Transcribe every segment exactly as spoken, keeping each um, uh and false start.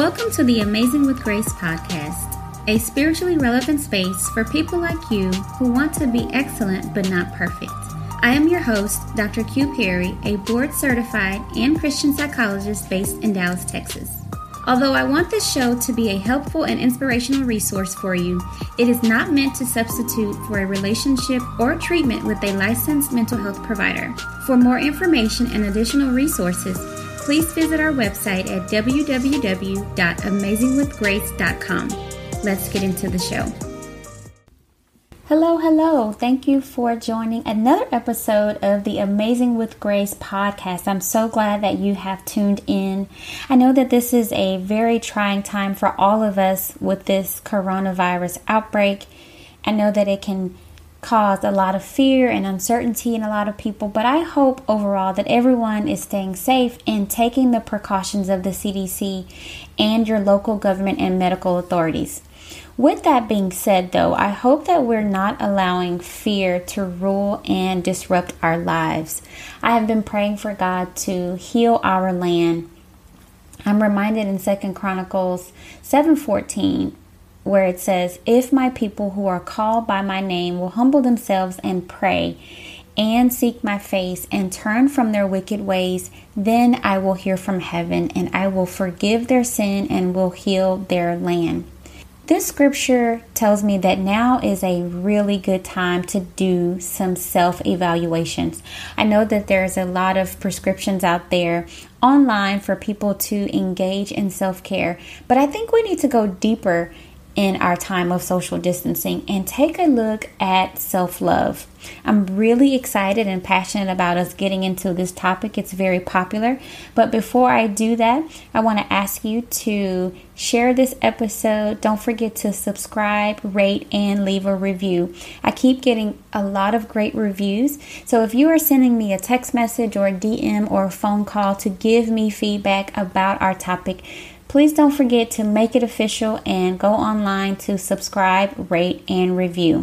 Welcome to the Amazing with Grace podcast, a spiritually relevant space for people like you who want to be excellent but not perfect. I am your host, Doctor Q Perry, a board-certified and Christian psychologist based in Dallas, Texas. Although I want this show to be a helpful and inspirational resource for you, it is not meant to substitute for a relationship or treatment with a licensed mental health provider. For more information and additional resources, please visit our website at w w w dot amazing with grace dot com. Let's get into the show. Hello, hello. Thank you for joining another episode of the Amazing with Grace podcast. I'm so glad that you have tuned in. I know that this is a very trying time for all of us with this coronavirus outbreak. I know that it can cause a lot of fear and uncertainty in a lot of people, but I hope overall that everyone is staying safe and taking the precautions of the C D C and your local government and medical authorities. With that being said, though, I hope that we're not allowing fear to rule and disrupt our lives. I have been praying for God to heal our land. I'm reminded in Second Chronicles seven fourteen, where it says, "If my people who are called by my name will humble themselves and pray and seek my face and turn from their wicked ways, then I will hear from heaven and I will forgive their sin and will heal their land." This scripture tells me that now is a really good time to do some self-evaluations. I know that there's a lot of prescriptions out there online for people to engage in self-care, but I think we need to go deeper in our time of social distancing and take a look at self-love. I'm really excited and passionate about us getting into this topic. It's very popular. But before I do that, I want to ask you to share this episode. Don't forget to subscribe, rate, and leave a review. I keep getting a lot of great reviews. So if you are sending me a text message or a D M or a phone call to give me feedback about our topic, please don't forget to make it official and go online to subscribe, rate, and review.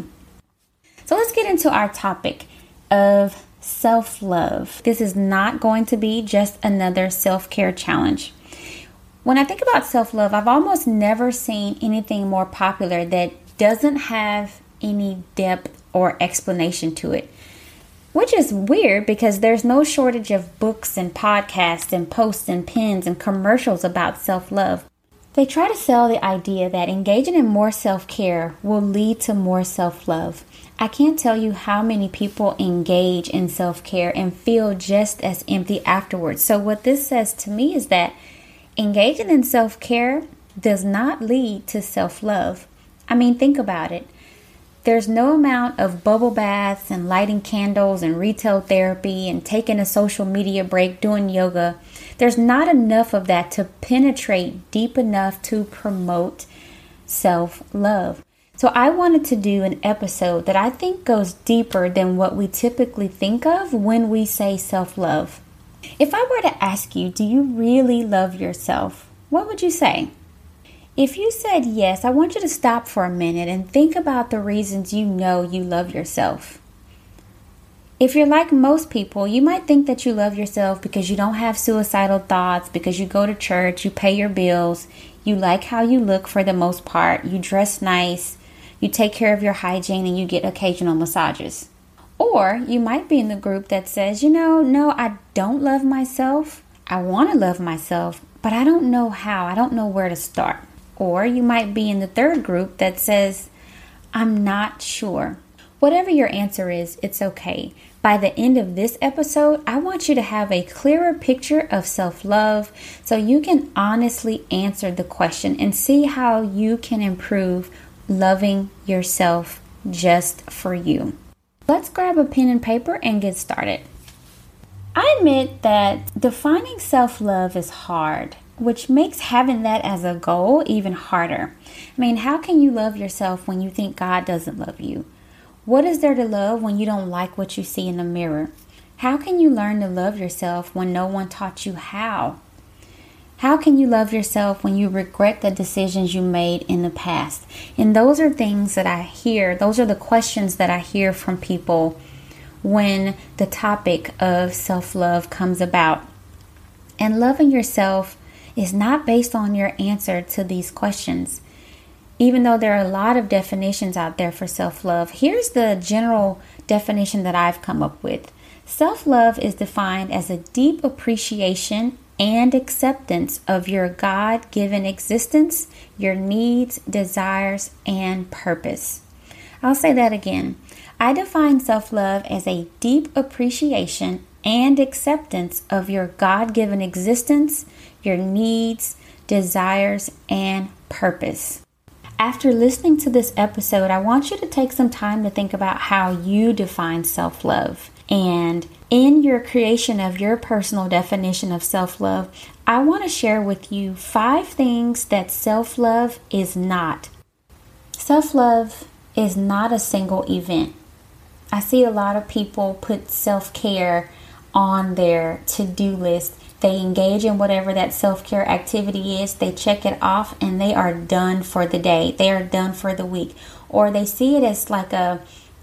So let's get into our topic of self-love. This is not going to be just another self-care challenge. When I think about self-love, I've almost never seen anything more popular that doesn't have any depth or explanation to it. Which is weird because there's no shortage of books and podcasts and posts and pins and commercials about self-love. They try to sell the idea that engaging in more self-care will lead to more self-love. I can't tell you how many people engage in self-care and feel just as empty afterwards. So what this says to me is that engaging in self-care does not lead to self-love. I mean, think about it. There's no amount of bubble baths and lighting candles and retail therapy and taking a social media break, doing yoga. There's not enough of that to penetrate deep enough to promote self-love. So I wanted to do an episode that I think goes deeper than what we typically think of when we say self-love. If I were to ask you, do you really love yourself? What would you say? If you said yes, I want you to stop for a minute and think about the reasons you know you love yourself. If you're like most people, you might think that you love yourself because you don't have suicidal thoughts, because you go to church, you pay your bills, you like how you look for the most part, you dress nice, you take care of your hygiene, and you get occasional massages. Or you might be in the group that says, you know, no, I don't love myself. I want to love myself, but I don't know how. I don't know where to start. Or you might be in the third group that says, I'm not sure. Whatever your answer is, it's okay. By the end of this episode, I want you to have a clearer picture of self-love so you can honestly answer the question and see how you can improve loving yourself just for you. Let's grab a pen and paper and get started. I admit that defining self-love is hard, which makes having that as a goal even harder. I mean, how can you love yourself when you think God doesn't love you? What is there to love when you don't like what you see in the mirror? How can you learn to love yourself when no one taught you how? How can you love yourself when you regret the decisions you made in the past? And those are things that I hear. Those are the questions that I hear from people when the topic of self-love comes about. And loving yourself is not based on your answer to these questions. Even though there are a lot of definitions out there for self-love, here's the general definition that I've come up with. Self-love is defined as a deep appreciation and acceptance of your God-given existence, your needs, desires, and purpose. I'll say that again. I define self-love as a deep appreciation and acceptance of your God-given existence, your needs, desires, and purpose. After listening to this episode, I want you to take some time to think about how you define self-love. And in your creation of your personal definition of self-love, I want to share with you five things that self-love is not. Self-love is not a single event. I see a lot of people put self-care on their to-do list. They engage in whatever that self-care activity is. They check it off and they are done for the day. They are done for the week. Or they see it as like a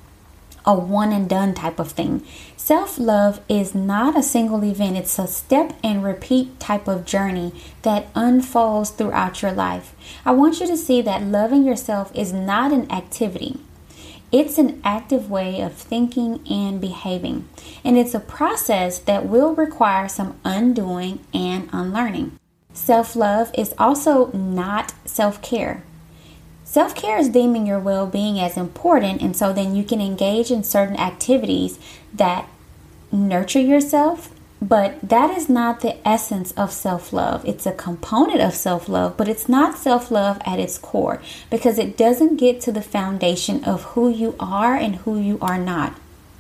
a one and done type of thing. Self-love is not a single event. It's a step and repeat type of journey that unfolds throughout your life. I want you to see that loving yourself is not an activity. It's an active way of thinking and behaving. And it's a process that will require some undoing and unlearning. Self-love is also not self-care. Self-care is deeming your well-being as important, and so then you can engage in certain activities that nurture yourself, but that is not the essence of self-love. It's a component of self-love, but it's not self-love at its core because it doesn't get to the foundation of who you are and who you are not.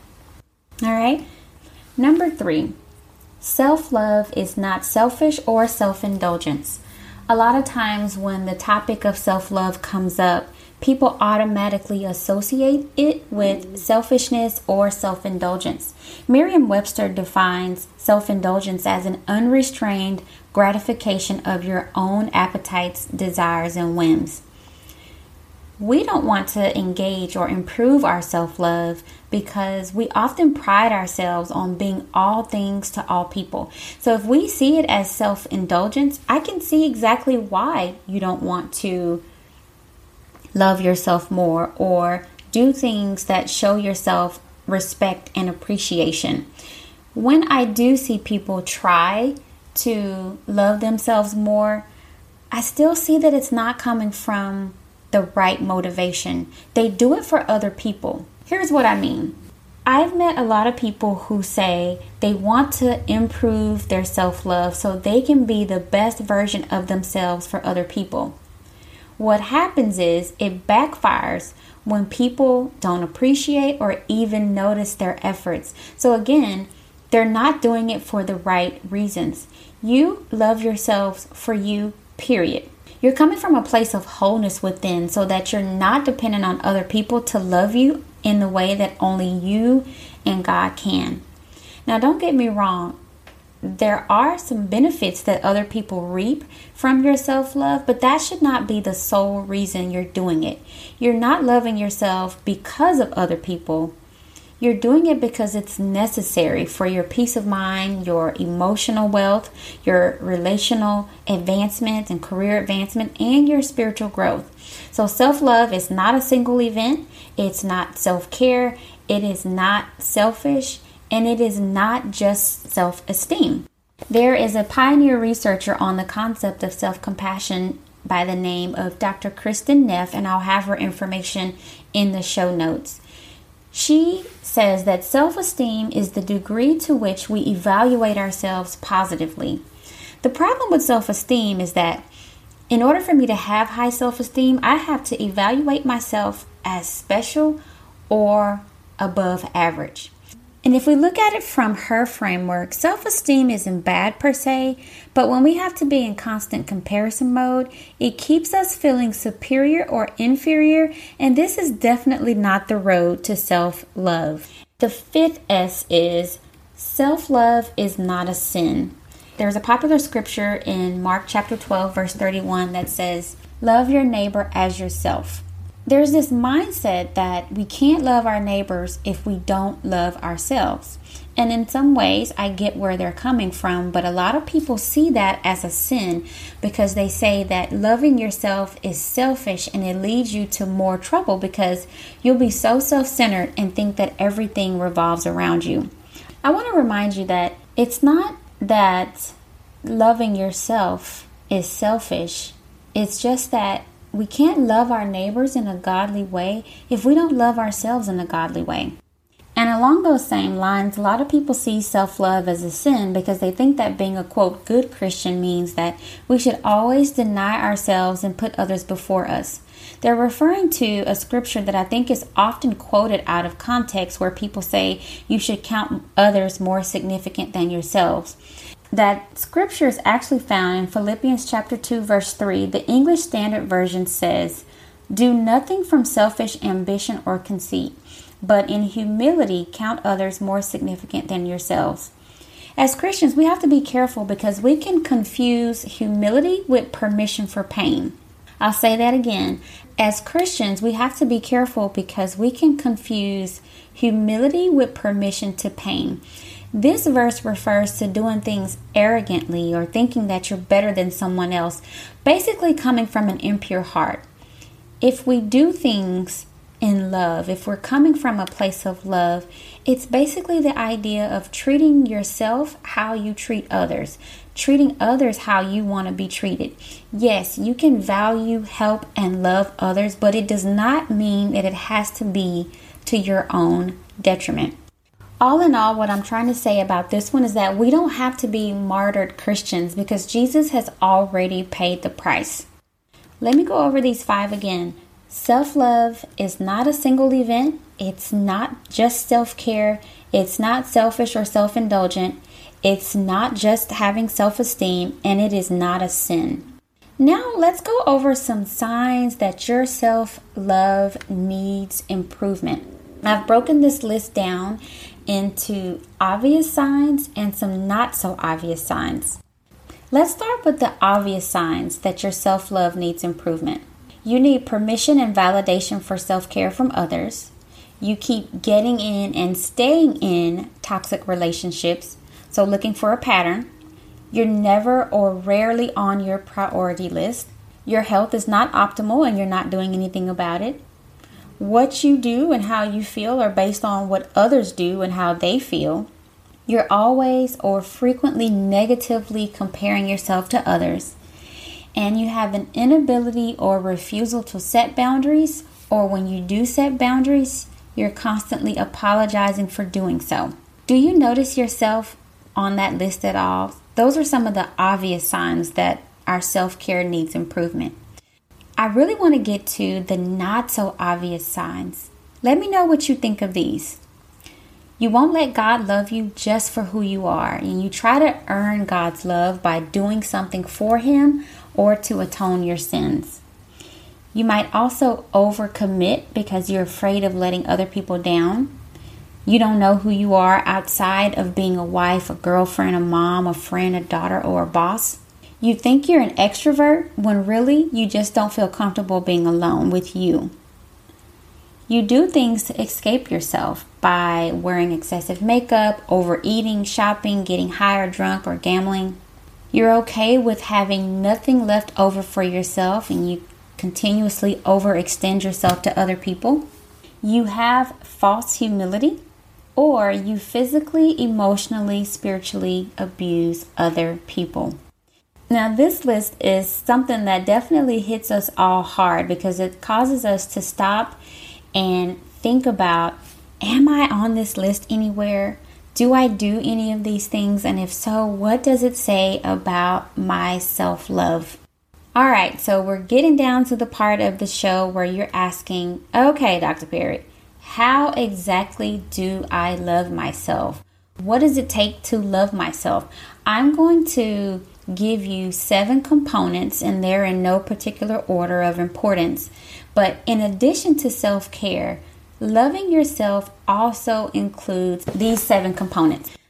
All right. Number three, self-love is not selfish or self-indulgence. A lot of times when the topic of self-love comes up, people automatically associate it with selfishness or self-indulgence. Merriam-Webster defines self-indulgence as an unrestrained gratification of your own appetites, desires, and whims. We don't want to engage or improve our self-love because we often pride ourselves on being all things to all people. So if we see it as self-indulgence, I can see exactly why you don't want to love yourself more or do things that show yourself respect and appreciation. When I do see people try to love themselves more, I still see that it's not coming from the right motivation. They do it for other people. Here's what I mean. I've met a lot of people who say they want to improve their self-love so they can be the best version of themselves for other people. What happens is it backfires when people don't appreciate or even notice their efforts. So again, they're not doing it for the right reasons. You love yourselves for you, period. You're coming from a place of wholeness within so that you're not dependent on other people to love you in the way that only you and God can. Now, don't get me wrong. There are some benefits that other people reap from your self-love, but that should not be the sole reason you're doing it. You're not loving yourself because of other people. You're doing it because it's necessary for your peace of mind, your emotional wealth, your relational advancement and career advancement, and your spiritual growth. So self-love is not a single event. It's not self-care. It is not selfish. And it is not just self-esteem. There is a pioneer researcher on the concept of self-compassion by the name of Doctor Kristin Neff, and I'll have her information in the show notes. She says that self-esteem is the degree to which we evaluate ourselves positively. The problem with self-esteem is that in order for me to have high self-esteem, I have to evaluate myself as special or above average. And if we look at it from her framework, self-esteem isn't bad per se, but when we have to be in constant comparison mode, it keeps us feeling superior or inferior, and this is definitely not the road to self-love. The fifth S is self-love is not a sin. There's a popular scripture in Mark chapter twelve, verse thirty-one that says, "Love your neighbor as yourself." there's this mindset that we can't love our neighbors if we don't love ourselves. And in some ways, I get where they're coming from, but a lot of people see that as a sin because they say that loving yourself is selfish and it leads you to more trouble because you'll be so self-centered and think that everything revolves around you. I want to remind you that it's not that loving yourself is selfish. It's just that we can't love our neighbors in a godly way if we don't love ourselves in a godly way. And along those same lines, a lot of people see self-love as a sin because they think that being a, quote, good Christian means that we should always deny ourselves and put others before us. They're referring to a scripture that I think is often quoted out of context where people say you should count others more significant than yourselves. That scripture is actually found in Philippians chapter two, verse three. The English Standard Version says, "Do nothing from selfish ambition or conceit, but in humility count others more significant than yourselves." As Christians, we have to be careful because we can confuse humility with permission for pain. I'll say that again. As Christians, we have to be careful because we can confuse humility with permission to pain. This verse refers to doing things arrogantly or thinking that you're better than someone else, basically coming from an impure heart. If we do things in love, if we're coming from a place of love, it's basically the idea of treating yourself how you treat others, treating others how you want to be treated. Yes, you can value, help, and love others, but it does not mean that it has to be to your own detriment. All in all, what I'm trying to say about this one is that we don't have to be martyred Christians because Jesus has already paid the price. Let me go over these five again. Self-love is not a single event. It's not just self-care. It's not selfish or self-indulgent. It's not just having self-esteem, and it is not a sin. Now let's go over some signs that your self-love needs improvement. I've broken this list down into obvious signs and some not so obvious signs. Let's start with the obvious signs that your self-love needs improvement. You need permission and validation for self-care from others. You keep getting in and staying in toxic relationships, so looking for a pattern. You're never or rarely on your priority list. Your health is not optimal and you're not doing anything about it. What you do and how you feel are based on what others do and how they feel. You're always or frequently negatively comparing yourself to others. And you have an inability or refusal to set boundaries, or when you do set boundaries, you're constantly apologizing for doing so. Do you notice yourself on that list at all? Those are some of the obvious signs that our self-care needs improvement. I really want to get to the not so obvious signs. Let me know what you think of these. You won't let God love you just for who you are, and you try to earn God's love by doing something for Him or to atone your sins. You might also overcommit because you're afraid of letting other people down. You don't know who you are outside of being a wife, a girlfriend, a mom, a friend, a daughter, or a boss. You think you're an extrovert when really you just don't feel comfortable being alone with you. You do things to escape yourself by wearing excessive makeup, overeating, shopping, getting high or drunk, or gambling. You're okay with having nothing left over for yourself and you continuously overextend yourself to other people. You have false humility, or you physically, emotionally, spiritually abuse other people. Now, this list is something that definitely hits us all hard because it causes us to stop and think about, am I on this list anywhere? Do I do any of these things? And if so, what does it say about my self-love? All right, so we're getting down to the part of the show where you're asking, okay, Doctor Perry, how exactly do I love myself? What does it take to love myself? I'm going to give you seven components, and they're in no particular order of importance. But in addition to self-care, loving yourself also includes these seven components.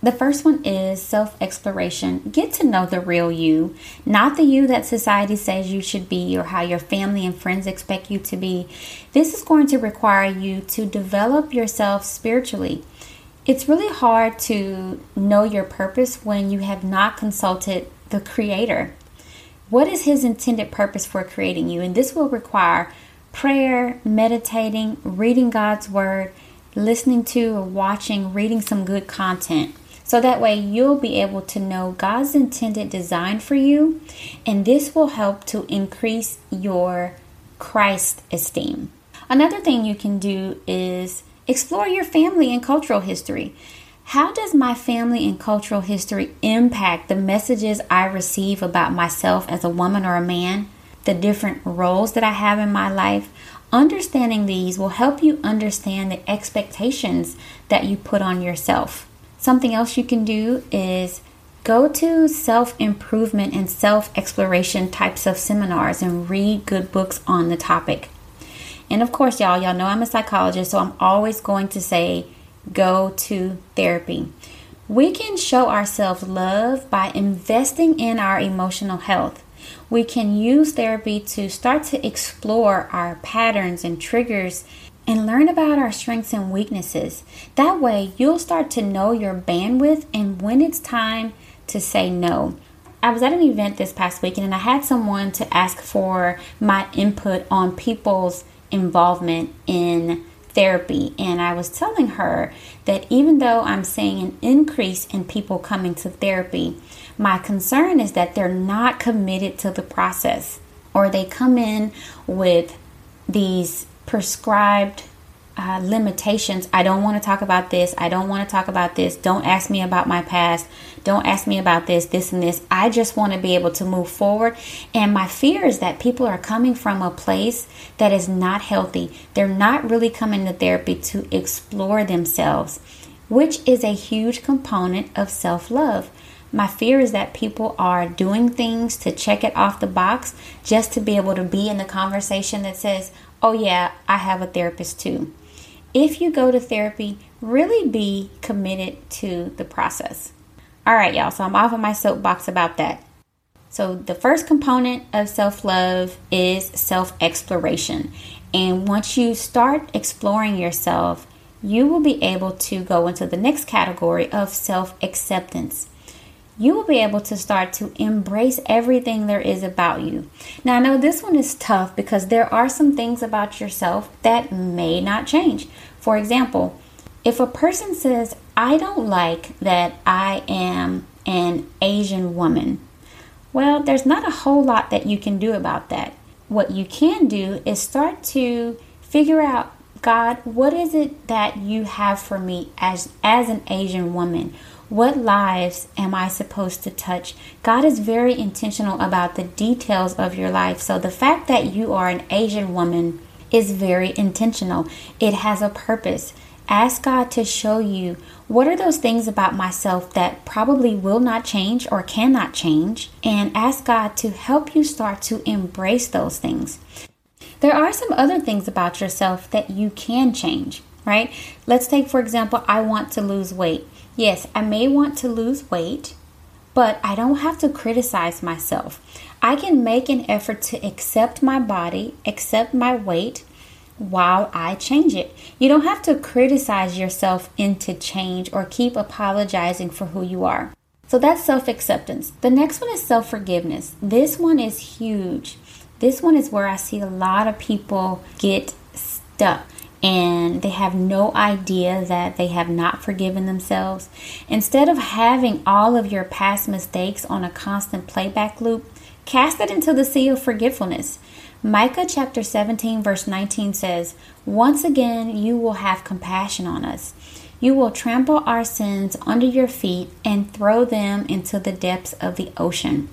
The first one is self-exploration. Get to know the real you, not the you that society says you should be or how your family and friends expect you to be. This is going to require you to develop yourself spiritually. It's really hard to know your purpose when you have not consulted the Creator. What is His intended purpose for creating you? And this will require prayer, meditating, reading God's Word, listening to or watching, reading some good content. So that way you'll be able to know God's intended design for you, and this will help to increase your Christ esteem. Another thing you can do is explore your family and cultural history. How does my family and cultural history impact the messages I receive about myself as a woman or a man, the different roles that I have in my life? Understanding these will help you understand the expectations that you put on yourself. Something else you can do is go to self-improvement and self-exploration types of seminars and read good books on the topic. And of course, y'all, y'all know I'm a psychologist, so I'm always going to say, go to therapy. We can show ourselves love by investing in our emotional health. We can use therapy to start to explore our patterns and triggers and learn about our strengths and weaknesses. That way, you'll start to know your bandwidth and when it's time to say no. I was at an event this past weekend and I had someone to ask for my input on people's involvement in therapy. And I was telling her that even though I'm seeing an increase in people coming to therapy, my concern is that they're not committed to the process, or they come in with these prescribed uh, limitations. I don't want to talk about this. I don't want to talk about this. Don't ask me about my past. Don't ask me about this, this, and this. I just want to be able to move forward. And my fear is that people are coming from a place that is not healthy. They're not really coming to therapy to explore themselves, which is a huge component of self-love. My fear is that people are doing things to check it off the box just to be able to be in the conversation that says, oh yeah, I have a therapist too. If you go to therapy, really be committed to the process. All right, y'all, so I'm off of my soapbox about that. So the first component of self-love is self-exploration. And once you start exploring yourself, you will be able to go into the next category of self-acceptance. You will be able to start to embrace everything there is about you. Now, I know this one is tough because there are some things about yourself that may not change. For example, if a person says, I don't like that I am an Asian woman, well, there's not a whole lot that you can do about that. What you can do is start to figure out, God, what is it that you have for me as, as an Asian woman? What lives am I supposed to touch? God is very intentional about the details of your life. So the fact that you are an Asian woman is very intentional. It has a purpose. Ask God to show you, what are those things about myself that probably will not change or cannot change? And ask God to help you start to embrace those things. There are some other things about yourself that you can change, right? Let's take, for example, I want to lose weight. Yes, I may want to lose weight, but I don't have to criticize myself. I can make an effort to accept my body, accept my weight while I change it. You don't have to criticize yourself into change or keep apologizing for who you are. So that's self-acceptance. The next one is self-forgiveness. This one is huge. This one is where I see a lot of people get stuck. And they have no idea that they have not forgiven themselves. Instead of having all of your past mistakes on a constant playback loop, cast it into the sea of forgetfulness. Micah chapter seventeen verse nineteen says, once again you will have compassion on us. You will trample our sins under your feet and throw them into the depths of the ocean.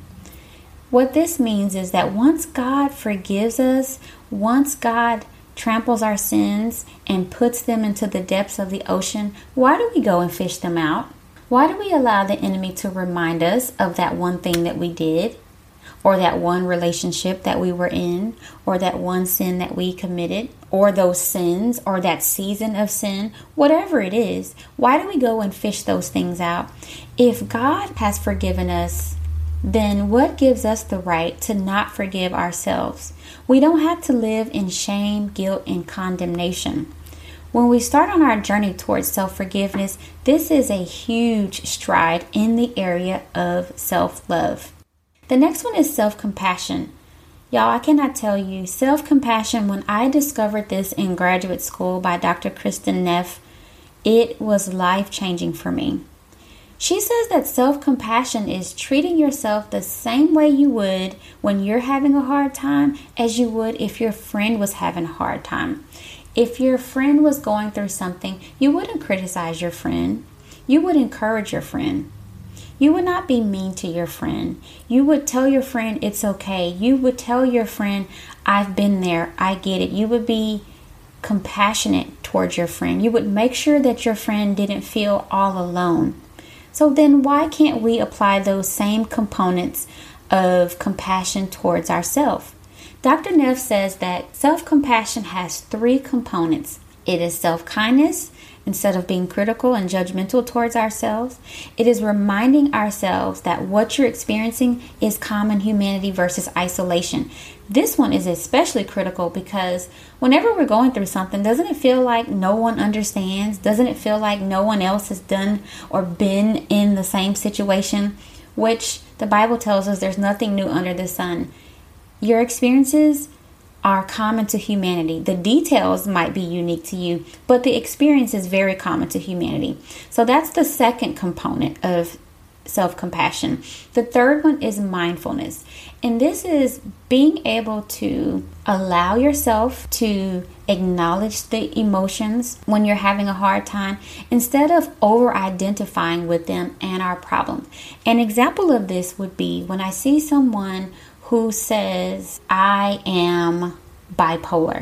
What this means is that once God forgives us, once God tramples our sins and puts them into the depths of the ocean, why do we go and fish them out? Why do we allow the enemy to remind us of that one thing that we did, or that one relationship that we were in, or that one sin that we committed, or those sins or that season of sin, whatever it is, why do we go and fish those things out? If God has forgiven us, then what gives us the right to not forgive ourselves? We don't have to live in shame, guilt, and condemnation. When we start on our journey towards self-forgiveness, this is a huge stride in the area of self-love. The next one is self-compassion. Y'all, I cannot tell you, self-compassion, when I discovered this in graduate school by Doctor Kristin Neff, it was life-changing for me. She says that self-compassion is treating yourself the same way you would when you're having a hard time as you would if your friend was having a hard time. If your friend was going through something, you wouldn't criticize your friend. You would encourage your friend. You would not be mean to your friend. You would tell your friend it's okay. You would tell your friend, I've been there, I get it. You would be compassionate towards your friend. You would make sure that your friend didn't feel all alone. So then why can't we apply those same components of compassion towards ourselves? Doctor Neff says that self-compassion has three components. It is self-kindness, instead of being critical and judgmental towards ourselves. It is reminding ourselves that what you're experiencing is common humanity versus isolation. This one is especially critical because whenever we're going through something, doesn't it feel like no one understands? Doesn't it feel like no one else has done or been in the same situation? Which the Bible tells us there's nothing new under the sun. Your experiences are common to humanity. The details might be unique to you, but the experience is very common to humanity. So that's the second component of self-compassion. The third one is mindfulness. And this is being able to allow yourself to acknowledge the emotions when you're having a hard time instead of over-identifying with them and our problem. An example of this would be when I see someone who says, I am bipolar,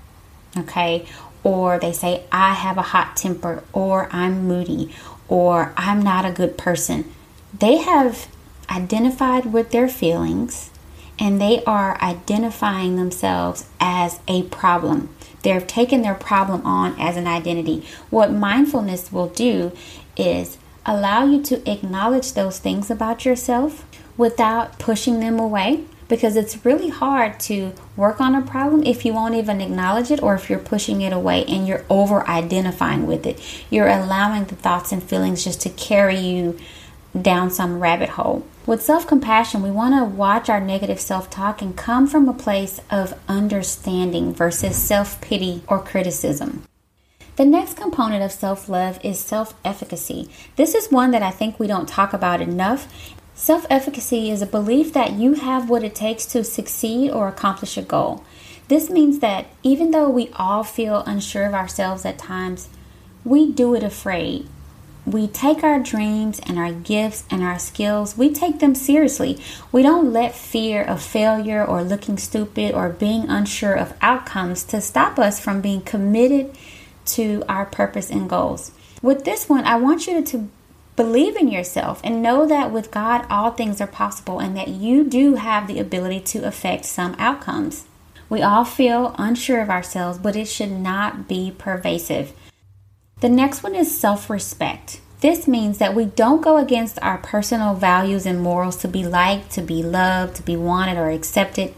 okay? Or they say, I have a hot temper, or I'm moody, or I'm not a good person. They have identified with their feelings, and they are identifying themselves as a problem. They've taken their problem on as an identity. What mindfulness will do is allow you to acknowledge those things about yourself without pushing them away. Because it's really hard to work on a problem if you won't even acknowledge it or if you're pushing it away and you're over-identifying with it. You're allowing the thoughts and feelings just to carry you down some rabbit hole. With self-compassion, we want to watch our negative self-talk and come from a place of understanding versus self-pity or criticism. The next component of self-love is self-efficacy. This is one that I think we don't talk about enough. Self-efficacy is a belief that you have what it takes to succeed or accomplish a goal. This means that even though we all feel unsure of ourselves at times, we do it afraid. We take our dreams and our gifts and our skills, we take them seriously. We don't let fear of failure or looking stupid or being unsure of outcomes to stop us from being committed to our purpose and goals. With this one, I want you to believe in yourself and know that with God, all things are possible and that you do have the ability to affect some outcomes. We all feel unsure of ourselves, but it should not be pervasive. The next one is self-respect. This means that we don't go against our personal values and morals to be liked, to be loved, to be wanted or accepted.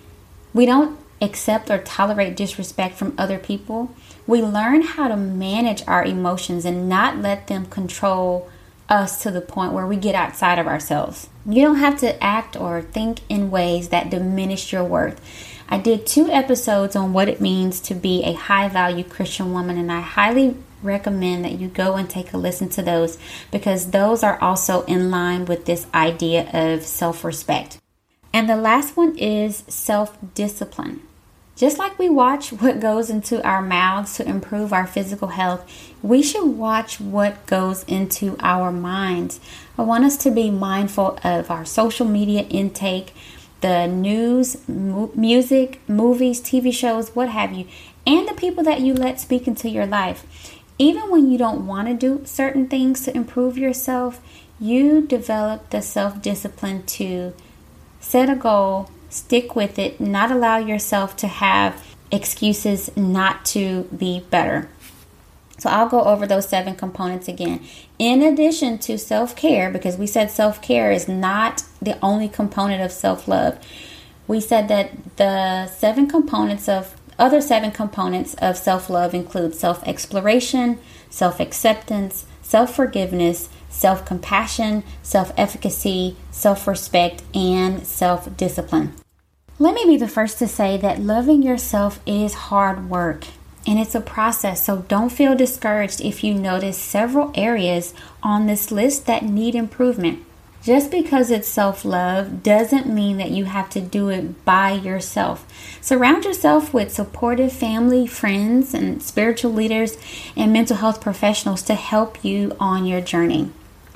We don't accept or tolerate disrespect from other people. We learn how to manage our emotions and not let them control us to the point where we get outside of ourselves. You don't have to act or think in ways that diminish your worth. I did two episodes on what it means to be a high-value Christian woman, and I highly recommend that you go and take a listen to those because those are also in line with this idea of self-respect. And the last one is self-discipline. Just like we watch what goes into our mouths to improve our physical health, we should watch what goes into our minds. I want us to be mindful of our social media intake, the news, mu- music, movies, T V shows, what have you, and the people that you let speak into your life. Even when you don't want to do certain things to improve yourself, you develop the self-discipline to set a goal, stick with it, not allow yourself to have excuses not to be better. So I'll go over those seven components again. In addition to self-care, because we said self-care is not the only component of self-love. We said that the seven components of other seven components of self-love include self-exploration, self-acceptance, self-forgiveness, self-compassion, self-efficacy, self-respect, and self-discipline. Let me be the first to say that loving yourself is hard work. And it's a process, so don't feel discouraged if you notice several areas on this list that need improvement. Just because it's self-love doesn't mean that you have to do it by yourself. Surround yourself with supportive family, friends, and spiritual leaders and mental health professionals to help you on your journey.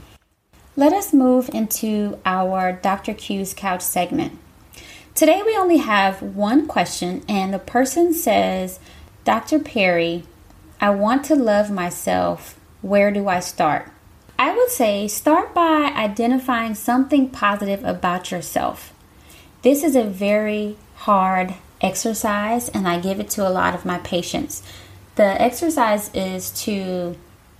Let us move into our Doctor Q's Couch segment. Today we only have one question, and the person says, Doctor Perry, I want to love myself. Where do I start? I would say start by identifying something positive about yourself. This is a very hard exercise, and I give it to a lot of my patients. The exercise is to,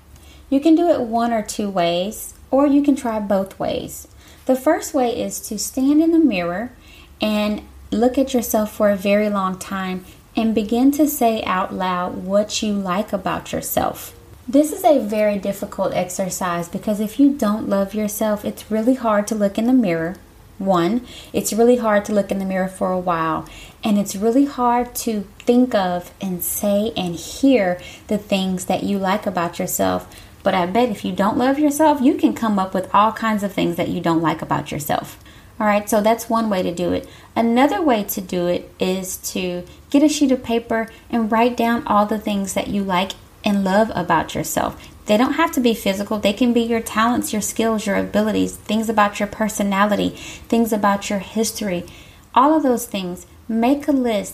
you can do it one or two ways, or you can try both ways. The first way is to stand in the mirror and look at yourself for a very long time and begin to say out loud what you like about yourself. This is a very difficult exercise because if you don't love yourself, it's really hard to look in the mirror. One, it's really hard to look in the mirror for a while, and it's really hard to think of and say and hear the things that you like about yourself. But I bet if you don't love yourself, you can come up with all kinds of things that you don't like about yourself. All right, so that's one way to do it. Another way to do it is to get a sheet of paper and write down all the things that you like and love about yourself. They don't have to be physical. They can be your talents, your skills, your abilities, things about your personality, things about your history. All of those things. Make a list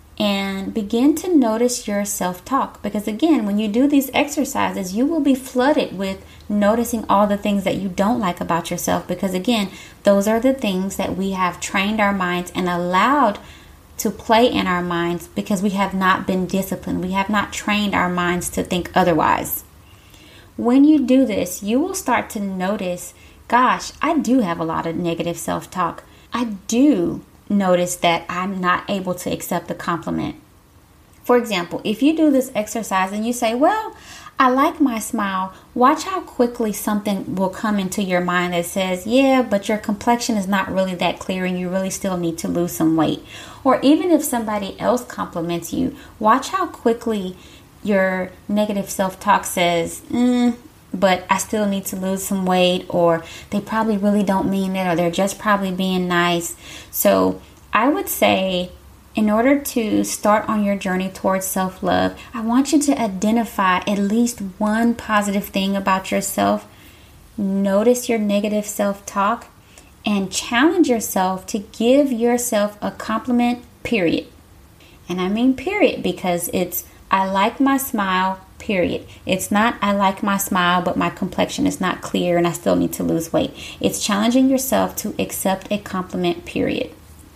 and begin to notice your self-talk. Because again, when you do these exercises, you will be flooded with noticing all the things that you don't like about yourself. Because again, those are the things that we have trained our minds and allowed to play in our minds because we have not been disciplined. We have not trained our minds to think otherwise. When you do this, you will start to notice, gosh, I do have a lot of negative self-talk. I do notice that I'm not able to accept the compliment. For example, if you do this exercise and you say, well, I like my smile, watch how quickly something will come into your mind that says, yeah, but your complexion is not really that clear and you really still need to lose some weight. Or even if somebody else compliments you, watch how quickly your negative self-talk says, mm, but I still need to lose some weight, or they probably really don't mean it, or they're just probably being nice. So I would say, in order to start on your journey towards self-love, I want you to identify at least one positive thing about yourself. Notice your negative self-talk and challenge yourself to give yourself a compliment, period. And I mean period because it's, I like my smile, period. It's not, I like my smile, but my complexion is not clear and I still need to lose weight. It's challenging yourself to accept a compliment, period.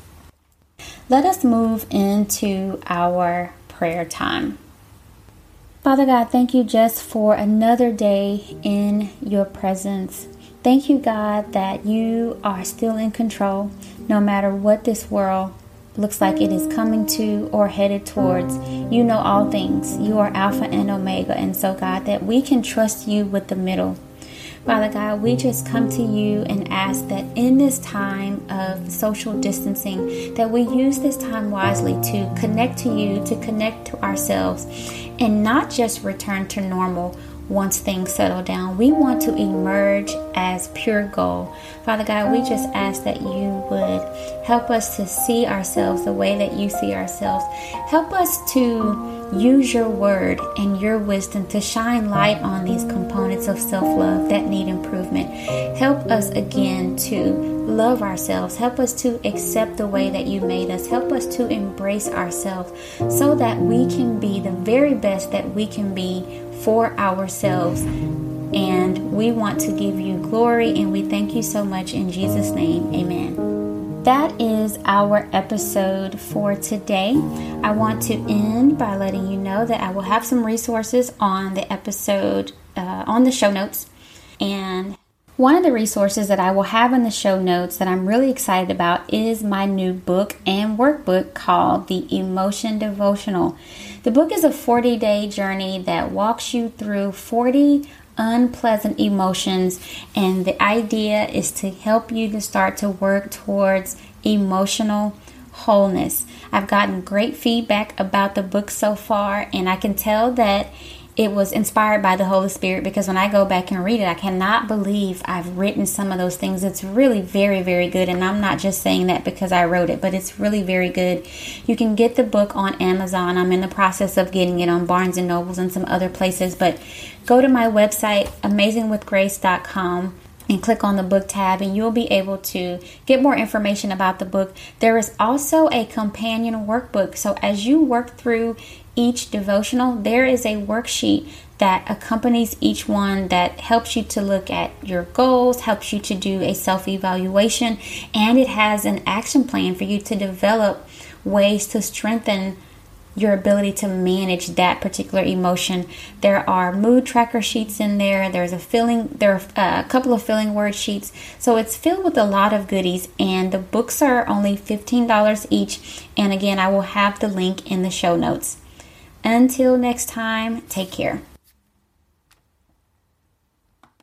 Let us move into our prayer time. Father God, thank you just for another day in your presence. Thank you, God, that you are still in control no matter what this world looks like it is coming to or headed towards. You know all things. You are Alpha and Omega. And so, God, that we can trust you with the middle. Father God, we just come to you and ask that in this time of social distancing, that we use this time wisely to connect to you, to connect to ourselves, and not just return to normal once things settle down. We want to emerge as pure gold. Father God, we just ask that you would help us to see ourselves the way that you see ourselves. Help us to use your word and your wisdom to shine light on these components of self-love that need improvement. Help us again to love ourselves. Help us to accept the way that you made us. Help us to embrace ourselves so that we can be the very best that we can be for ourselves. And we want to give you glory, and we thank you so much in Jesus' name. Amen. that is our episode for today. I want to end by letting you know that I will have some resources on the episode, uh, on the show notes. And one of the resources that I will have in the show notes that I'm really excited about is my new book and workbook called The Emotion Devotional. The book is a forty-day journey that walks you through forty unpleasant emotions, and the idea is to help you to start to work towards emotional wholeness. I've gotten great feedback about the book so far, and I can tell that it was inspired by the Holy Spirit, because when I go back and read it, I cannot believe I've written some of those things. It's really very, very good. And I'm not just saying that because I wrote it, but it's really very good. You can get the book on Amazon. I'm in the process of getting it on Barnes and Nobles and some other places. But go to my website, amazing with grace dot com. and click on the book tab, and you'll be able to get more information about the book. There is also a companion workbook. So as you work through each devotional, there is a worksheet that accompanies each one that helps you to look at your goals, helps you to do a self-evaluation, and it has an action plan for you to develop ways to strengthen your ability to manage that particular emotion. There are mood tracker sheets in there. There's a feeling, there are a couple of feeling word sheets. So it's filled with a lot of goodies, and the books are only fifteen dollars each. And again, I will have the link in the show notes. Until next time, take care.